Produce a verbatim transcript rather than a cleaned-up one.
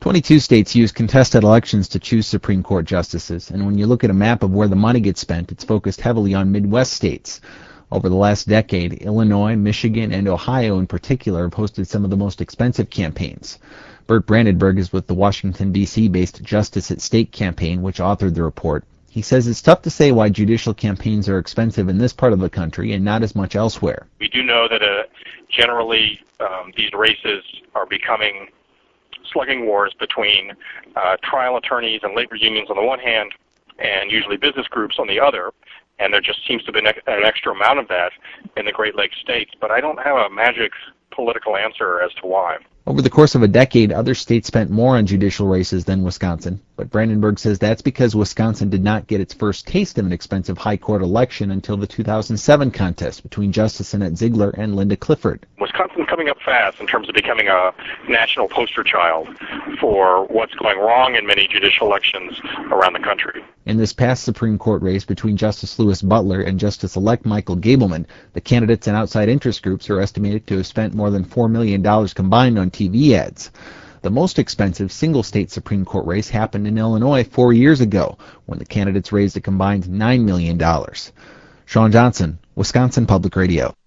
twenty-two states use contested elections to choose Supreme Court justices, and when you look at a map of where the money gets spent, it's focused heavily on Midwest states. Over the last decade, Illinois, Michigan, and Ohio in particular have hosted some of the most expensive campaigns. Burt Brandenburg is with the Washington, D C-based Justice at Stake campaign, which authored the report. He says it's tough to say why judicial campaigns are expensive in this part of the country and not as much elsewhere. We do know that uh, generally um, these races are becoming slugging wars between uh, trial attorneys and labor unions on the one hand, and usually business groups on the other, and there just seems to be an extra amount of that in the Great Lakes states, but I don't have a magic political answer as to why. Over the course of a decade, other states spent more on judicial races than Wisconsin, but Brandenburg says that's because Wisconsin did not get its first taste of an expensive high court election until the two thousand seven contest between Justice Annette Ziegler and Linda Clifford. Wisconsin's coming up fast in terms of becoming a national poster child for what's going wrong in many judicial elections around the country. In this past Supreme Court race between Justice Louis Butler and Justice-elect Michael Gableman, the candidates and outside interest groups are estimated to have spent more than four million dollars combined on T V ads. The most expensive single-state Supreme Court race happened in Illinois four years ago, when the candidates raised a combined nine million dollars. Sean Johnson, Wisconsin Public Radio.